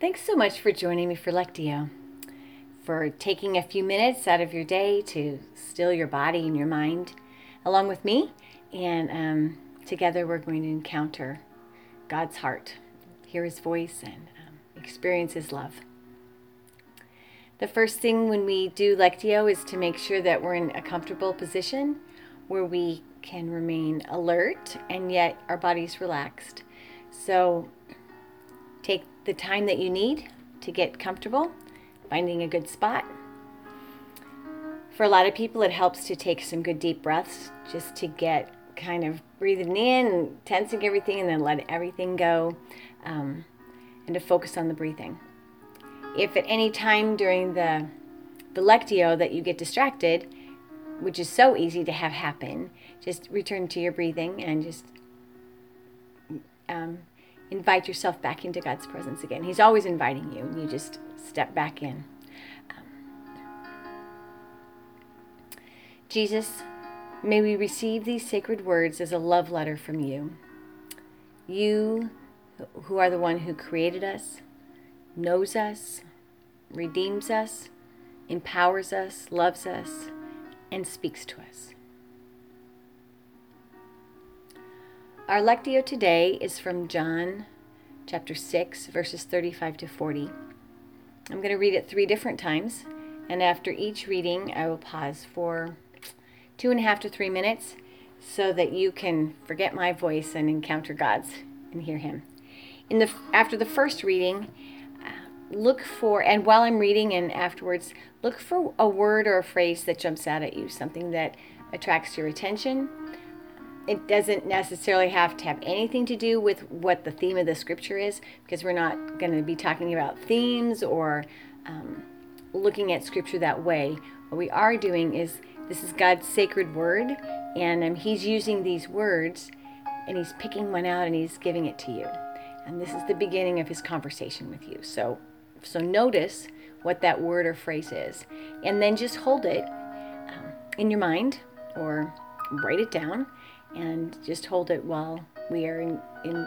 Thanks so much for joining me for Lectio, for taking a few minutes out of your day to still your body and your mind along with me. And together we're going to encounter God's heart, hear His voice, and experience His love. The first thing when we do Lectio is to make sure that we're in a comfortable position where we can remain alert and yet our body's relaxed. So take the time that you need to get comfortable, finding a good spot. For a lot of people, it helps to take some good deep breaths just to get kind of breathing in and tensing everything and then let everything go, and to focus on the breathing. If at any time during the Lectio that you get distracted, which is so easy to have happen, just return to your breathing and just invite yourself back into God's presence again. He's always inviting you, and you just step back in. Jesus, may we receive these sacred words as a love letter from you. You, who are the one who created us, knows us, redeems us, empowers us, loves us, and speaks to us. Our Lectio today is from John chapter 6, verses 35 to 40. I'm going to read it 3 different times, and after each reading, I will pause for 2.5 to 3 minutes so that you can forget my voice and encounter God's and hear Him. After the first reading, look for, and while I'm reading and afterwards, look for a word or a phrase that jumps out at you, something that attracts your attention. It doesn't necessarily have to have anything to do with what the theme of the scripture is, because we're not going to be talking about themes or looking at scripture that way. What we are doing is, this is God's sacred word, and He's using these words, and He's picking one out and He's giving it to you. And this is the beginning of His conversation with you. So notice what that word or phrase is, and then just hold it in your mind or write it down, and just hold it while we are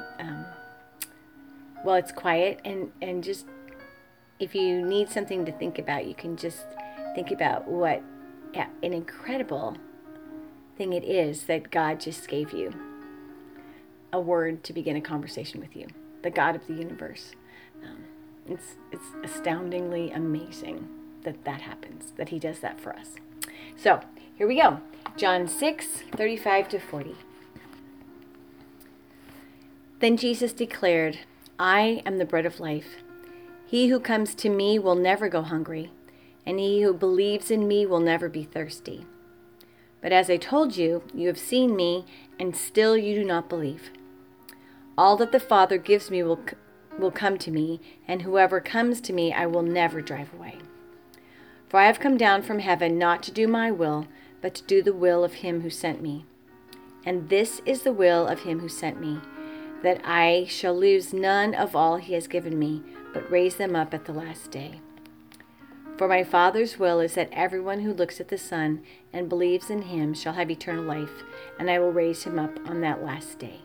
while it's quiet, and just, if you need something to think about, you can just think about what an incredible thing it is that God just gave you a word to begin a conversation with you, the God of the universe. It's astoundingly amazing that happens, that He does that for us. So here we go. John 6, 35 to 40. Then Jesus declared, "I am the bread of life. He who comes to me will never go hungry, and he who believes in me will never be thirsty. But as I told you, you have seen me, and still you do not believe. All that the Father gives me will come to me, and whoever comes to me I will never drive away. For I have come down from heaven not to do my will, but to do the will of Him who sent me. And this is the will of Him who sent me, that I shall lose none of all He has given me, but raise them up at the last day. For my Father's will is that everyone who looks at the Son and believes in Him shall have eternal life, and I will raise him up on that last day."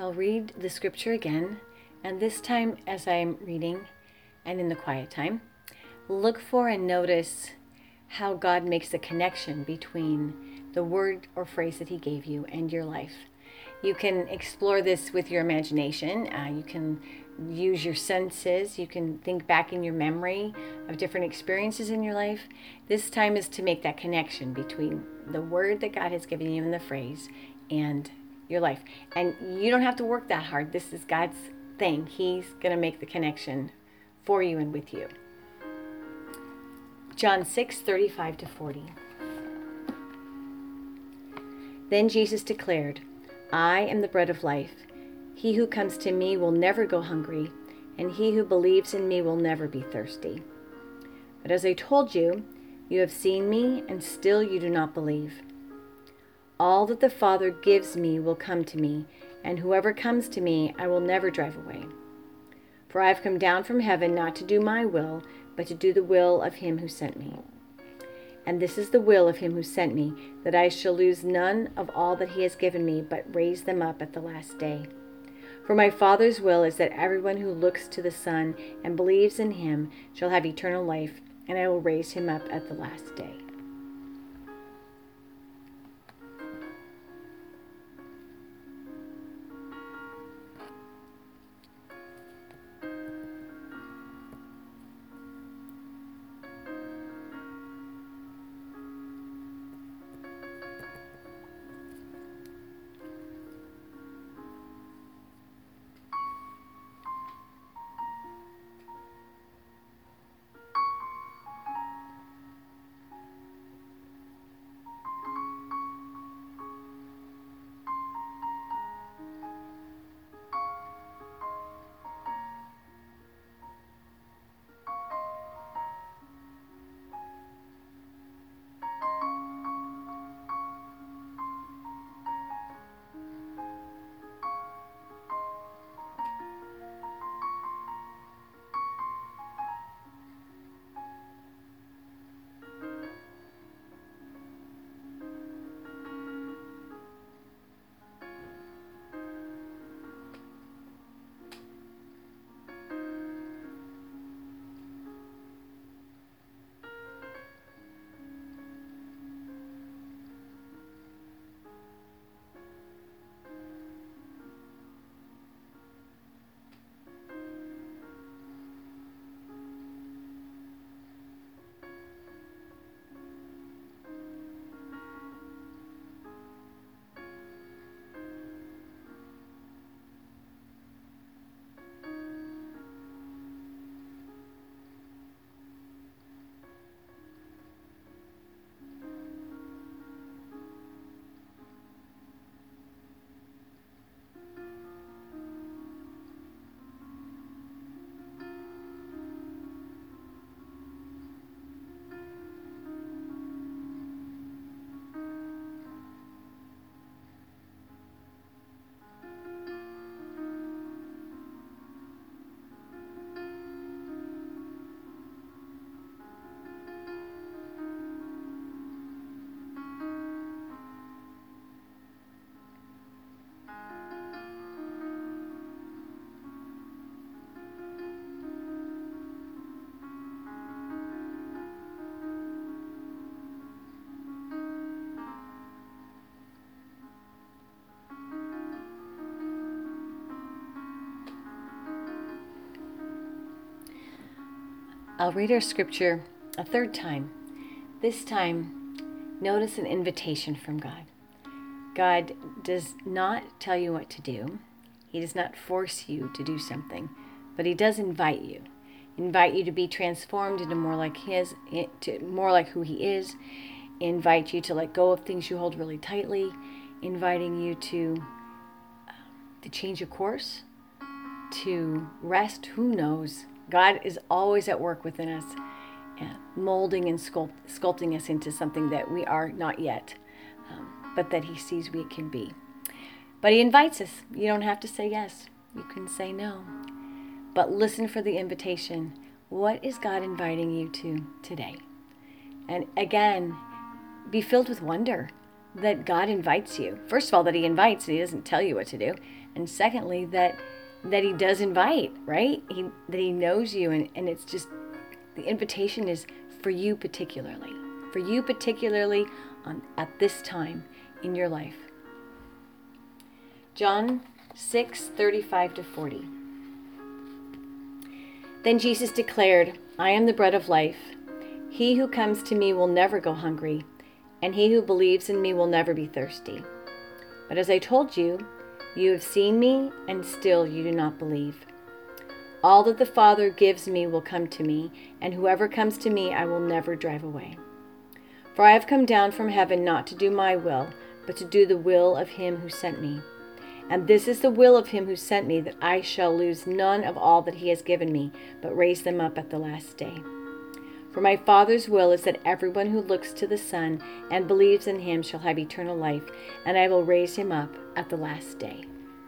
I'll read the scripture again, and this time as I'm reading and in the quiet time, look for and notice how God makes a connection between the word or phrase that he gave you and your life. You can explore this with your imagination. You can use your senses. You can think back in your memory of different experiences in your life. This time is to make that connection between the word that God has given you and the phrase and your life. And you don't have to work that hard. This is God's thing. He's going to make the connection for you and with you. John 6:35-40. Then Jesus declared, I am the bread of life. He who comes to me will never go hungry, and he who believes in me will never be thirsty. But as I told you, you have seen me, and still you do not believe. All that the Father gives me will come to me, and whoever comes to me I will never drive away. For I have come down from heaven not to do my will, but to do the will of him who sent me. And this is the will of him who sent me, that I shall lose none of all that he has given me, but raise them up at the last day. For my Father's will is that everyone who looks to the Son and believes in him shall have eternal life, and I will raise him up at the last day. I'll read our scripture a third time. This time, notice an invitation from God. God does not tell you what to do. He does not force you to do something, but he does invite you to be transformed into more like more like who he is, invite you to let go of things you hold really tightly, inviting you to change your course, to rest. Who knows? God is always at work within us, molding and sculpting us into something that we are not yet, but that he sees we can be. But he invites us. You don't have to say yes. You can say no. But listen for the invitation. What is God inviting you to today? And again, be filled with wonder. that God invites you. First of all, that he invites, and he doesn't tell you what to do. And secondly, that he does invite, right? That he knows you, and it's just, the invitation is for you particularly. For you particularly at this time in your life. John 6:35-40. Then Jesus declared, I am the bread of life. He who comes to me will never go hungry, and he who believes in me will never be thirsty. But as I told you, you have seen me, and still you do not believe. All that the Father gives me will come to me, and whoever comes to me I will never drive away. For I have come down from heaven not to do my will, but to do the will of him who sent me. And this is the will of him who sent me, that I shall lose none of all that he has given me, but raise them up at the last day. For my Father's will is that everyone who looks to the Son and believes in him shall have eternal life, and I will raise him up at the last day.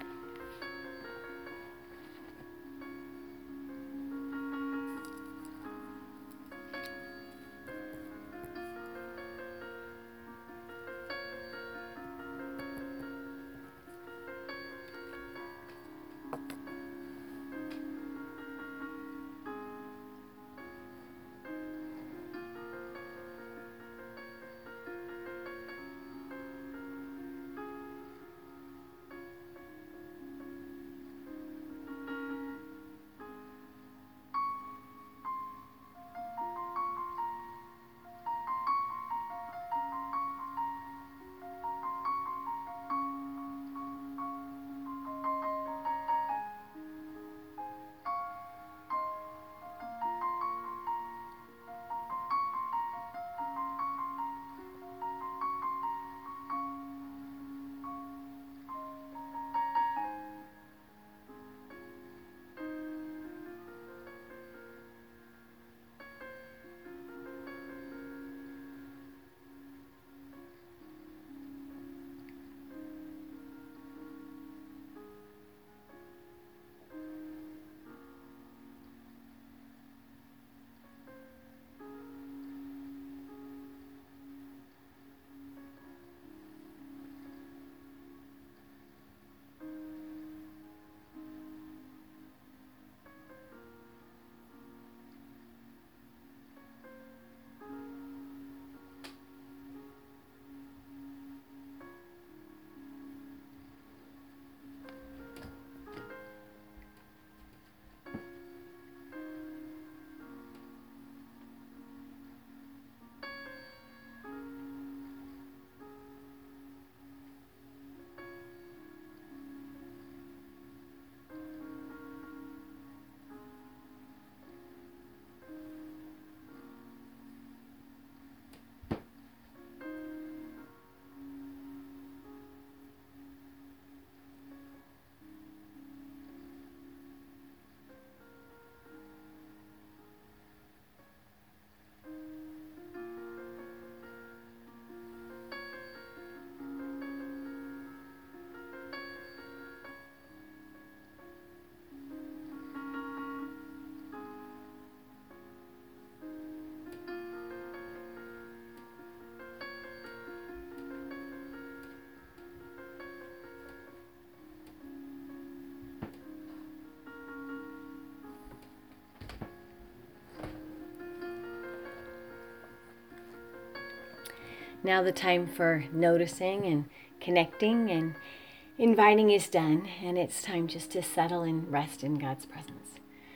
Now the time for noticing and connecting and inviting is done, and it's time just to settle and rest in God's presence.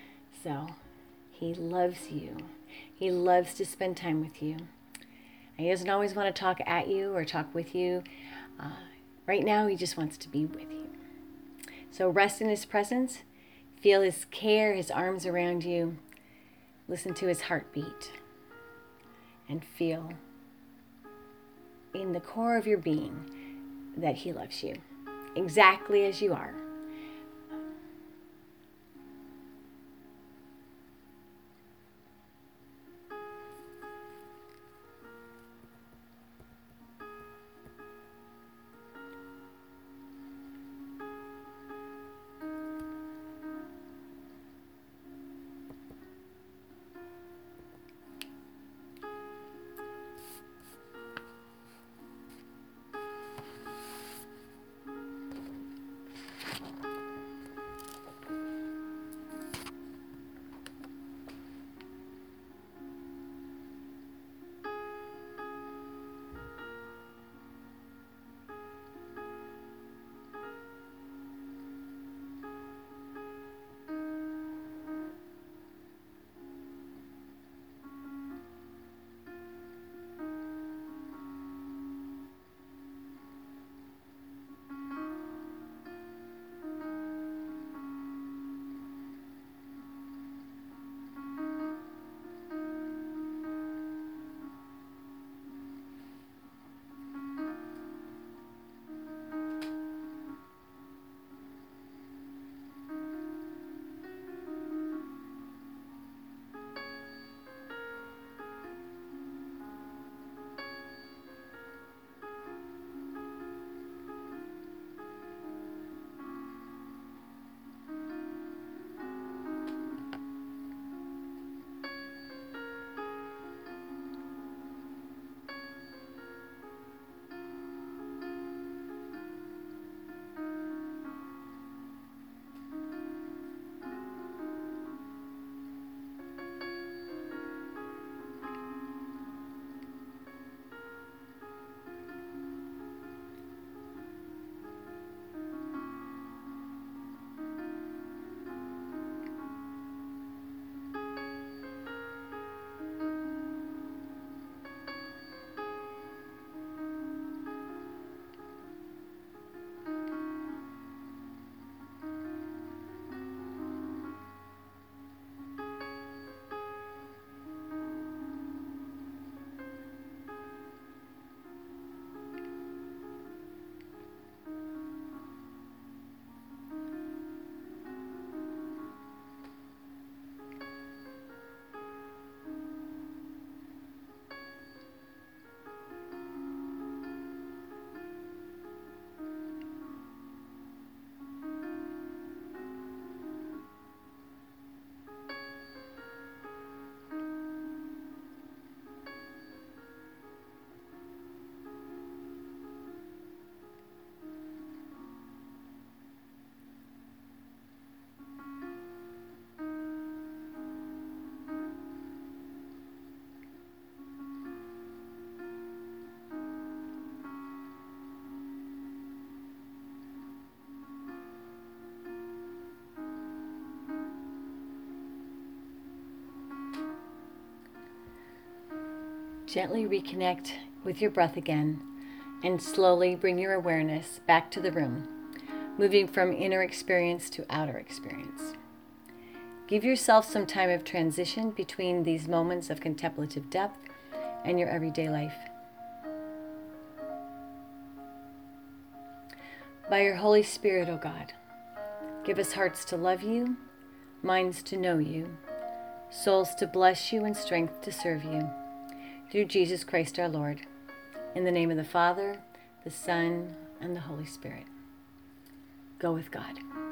So he loves you. He loves to spend time with you. He doesn't always want to talk at you or talk with you. Right now, he just wants to be with you. So rest in his presence. Feel his care, his arms around you. Listen to his heartbeat. And feel in the core of your being that he loves you exactly as you are. Gently reconnect with your breath again and slowly bring your awareness back to the room, moving from inner experience to outer experience. Give yourself some time of transition between these moments of contemplative depth and your everyday life. By your Holy Spirit, O God, give us hearts to love you, minds to know you, souls to bless you, and strength to serve you. Through Jesus Christ our Lord. In the name of the Father, the Son, and the Holy Spirit. Go with God.